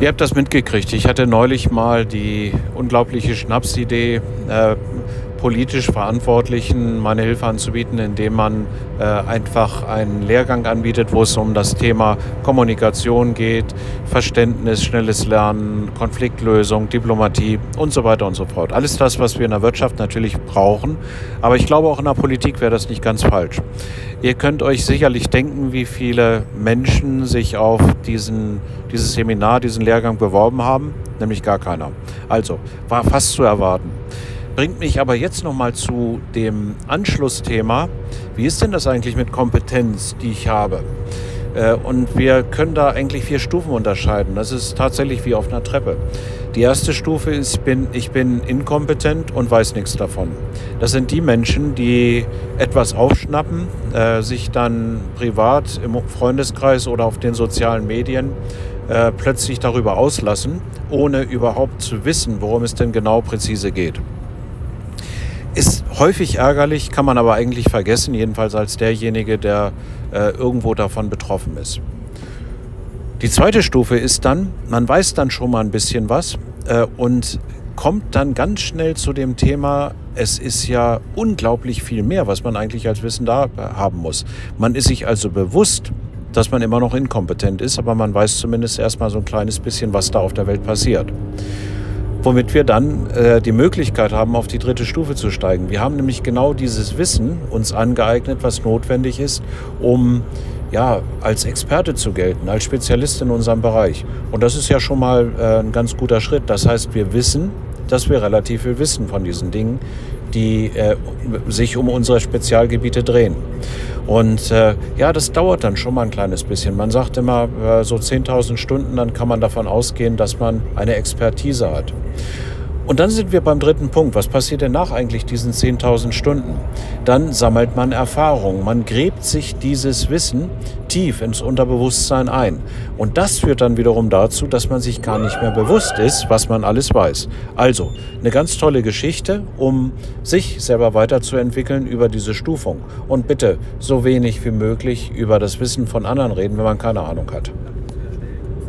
Ihr habt das mitgekriegt. Ich hatte neulich mal die unglaubliche Schnapsidee, politisch Verantwortlichen meine Hilfe anzubieten, indem man einfach einen Lehrgang anbietet, wo es um das Thema Kommunikation geht, Verständnis, schnelles Lernen, Konfliktlösung, Diplomatie und so weiter und so fort. Alles das, was wir in der Wirtschaft natürlich brauchen, aber ich glaube, auch in der Politik wäre das nicht ganz falsch. Ihr könnt euch sicherlich denken, wie viele Menschen sich auf dieses Seminar, diesen Lehrgang beworben haben, nämlich gar keiner. Also, war fast zu erwarten. Bringt mich aber jetzt nochmal zu dem Anschlussthema. Wie ist denn das eigentlich mit Kompetenz, die ich habe? Und wir können da eigentlich 4 Stufen unterscheiden. Das ist tatsächlich wie auf einer Treppe. Die erste Stufe ist, ich bin inkompetent und weiß nichts davon. Das sind die Menschen, die etwas aufschnappen, sich dann privat im Freundeskreis oder auf den sozialen Medien plötzlich darüber auslassen, ohne überhaupt zu wissen, worum es denn genau präzise geht. Ist häufig ärgerlich, kann man aber eigentlich vergessen, jedenfalls als derjenige, der irgendwo davon betroffen ist. Die zweite Stufe ist dann, man weiß dann schon mal ein bisschen was und kommt dann ganz schnell zu dem Thema, es ist ja unglaublich viel mehr, was man eigentlich als Wissen da haben muss. Man ist sich also bewusst, dass man immer noch inkompetent ist, aber man weiß zumindest erstmal so ein kleines bisschen, was da auf der Welt passiert. Womit wir dann die Möglichkeit haben, auf die dritte Stufe zu steigen. Wir haben nämlich genau dieses Wissen uns angeeignet, was notwendig ist, um als Experte zu gelten, als Spezialist in unserem Bereich. Und das ist ja schon mal ein ganz guter Schritt. Das heißt, wir wissen, dass wir relativ viel wissen von diesen Dingen, die sich um unsere Spezialgebiete drehen. Und das dauert dann schon mal ein kleines bisschen. Man sagt immer, so 10.000 Stunden, dann kann man davon ausgehen, dass man eine Expertise hat. Und dann sind wir beim dritten Punkt. Was passiert denn nach eigentlich diesen 10.000 Stunden? Dann sammelt man Erfahrung. Man gräbt sich dieses Wissen tief ins Unterbewusstsein ein. Und das führt dann wiederum dazu, dass man sich gar nicht mehr bewusst ist, was man alles weiß. Also, eine ganz tolle Geschichte, um sich selber weiterzuentwickeln über diese Stufung. Und bitte so wenig wie möglich über das Wissen von anderen reden, wenn man keine Ahnung hat.